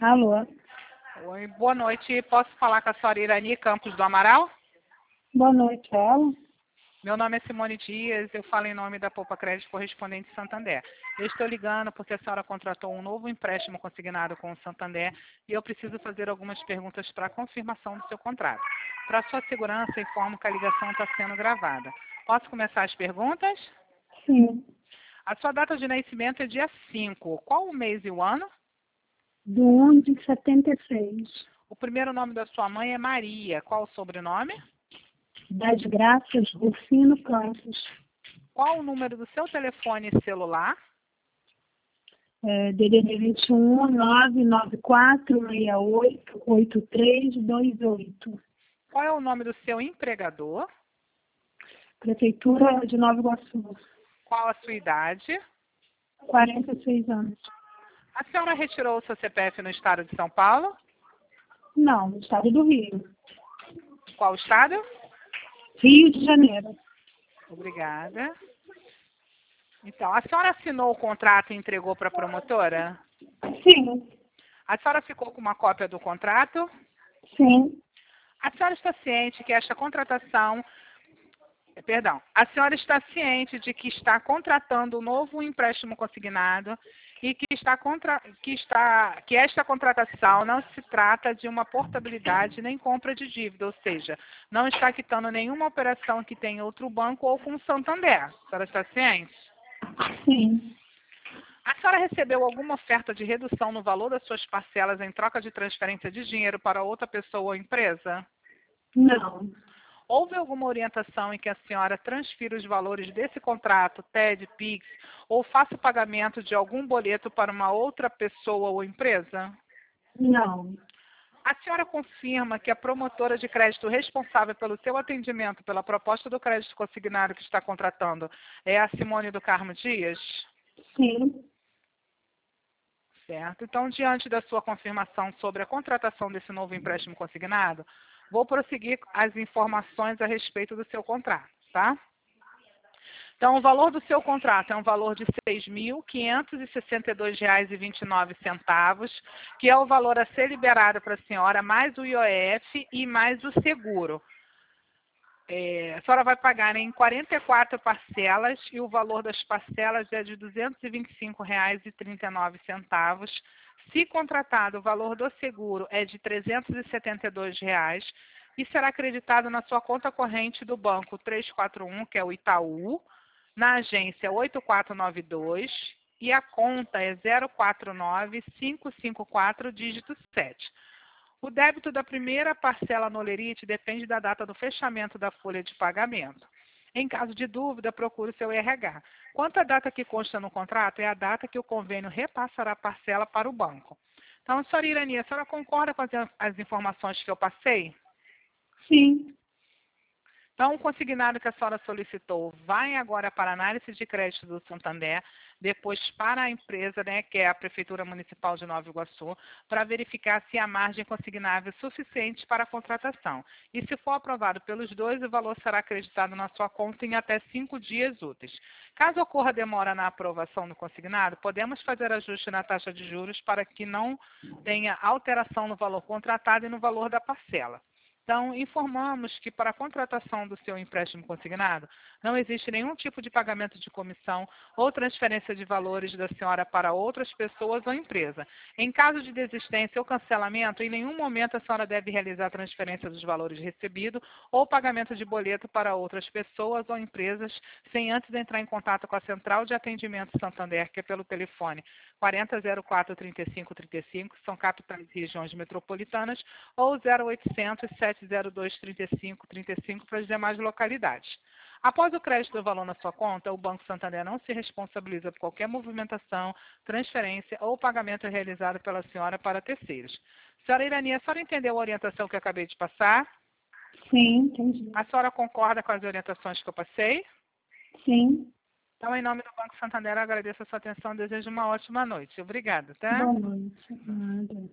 Alô, Oi, boa noite. Posso falar com a senhora Irani Campos do Amaral? boa noite, ela. Meu nome é Simone Dias, eu falo em nome da Poupa Crédito Correspondente Santander. Eu estou ligando porque a senhora contratou um novo empréstimo consignado com o Santander e eu preciso fazer algumas perguntas para confirmação do seu contrato. Para sua segurança, informo que a ligação está sendo gravada. Posso começar as perguntas? Sim, A sua data de nascimento é dia 5. Qual o mês e o ano? do 1 de 76. O primeiro nome da sua mãe é Maria. Qual o sobrenome? Das Graças, Rufino Campos. Qual o número do seu telefone celular? DDD 21 994 68 8328. Qual é o nome do seu empregador? Prefeitura de Nova Iguaçu. Qual a sua idade? 46 anos. A senhora retirou o seu CPF no estado de São Paulo? Não, no estado do Rio. Qual estado? Rio de Janeiro. Obrigada. Então, a senhora assinou o contrato e entregou para a promotora? Sim, A senhora ficou com uma cópia do contrato? sim, A senhora está ciente que esta contratação... Perdão. A senhora está ciente de que está contratando um novo empréstimo consignado e que esta contratação não se trata de uma portabilidade nem compra de dívida, ou seja, não está quitando nenhuma operação que tem em outro banco ou com o Santander. A senhora está ciente? sim. A senhora recebeu alguma oferta de redução no valor das suas parcelas em troca de transferência de dinheiro para outra pessoa ou empresa? Não, Houve alguma orientação em que a senhora transfira os valores desse contrato, TED, PIX, ou faça o pagamento de algum boleto para uma outra pessoa ou empresa? não, A senhora confirma que a promotora de crédito responsável pelo seu atendimento pela proposta do crédito consignado que está contratando é a Simone do Carmo Dias? sim. Certo. Então, diante da sua confirmação sobre a contratação desse novo empréstimo consignado, vou prosseguir as informações a respeito do seu contrato, tá? Então, o valor do seu contrato é um valor de R$ 6.562,29, que é o valor a ser liberado para a senhora, mais o IOF e mais o seguro. A senhora vai pagar em 44 parcelas e o valor das parcelas é de R$ 225,39. Se contratado, o valor do seguro é de R$ 372 e será acreditado na sua conta corrente do banco 341, que é o Itaú, na agência 8492 e a conta é 049554, dígito 7. O débito da primeira parcela no Olerite depende da data do fechamento da folha de pagamento. Em caso de dúvida, procure o seu RH. Quanto à data que consta no contrato, é a data que o convênio repassará a parcela para o banco. Então, senhora Irani, a senhora concorda com as informações que eu passei? Sim, Então, o consignado que a senhora solicitou vai agora para a análise de crédito do Santander, depois para a empresa, né, que é a Prefeitura Municipal de Nova Iguaçu, para verificar se a margem consignável é suficiente para a contratação. E se for aprovado pelos dois, o valor será acreditado na sua conta em até 5 dias úteis. Caso ocorra demora na aprovação do consignado, podemos fazer ajuste na taxa de juros para que não tenha alteração no valor contratado e no valor da parcela. Então, informamos que para a contratação do seu empréstimo consignado, não existe nenhum tipo de pagamento de comissão ou transferência de valores da senhora para outras pessoas ou empresa. Em caso de desistência ou cancelamento, em nenhum momento a senhora deve realizar a transferência dos valores recebidos ou pagamento de boleto para outras pessoas ou empresas, sem antes entrar em contato com a Central de Atendimento Santander, que é pelo telefone 4004 3535, são capitais e regiões metropolitanas, ou 0800 702 3535 para as demais localidades. Após o crédito do valor na sua conta, o Banco Santander não se responsabiliza por qualquer movimentação, transferência ou pagamento realizado pela senhora para terceiros. Senhora Irani, a senhora entendeu a orientação que eu acabei de passar? sim, entendi. A senhora concorda com as orientações que eu passei? Sim, Então, em nome do Banco Santander, eu agradeço a sua atenção e desejo uma ótima noite. Obrigada, tá? boa noite. Nada.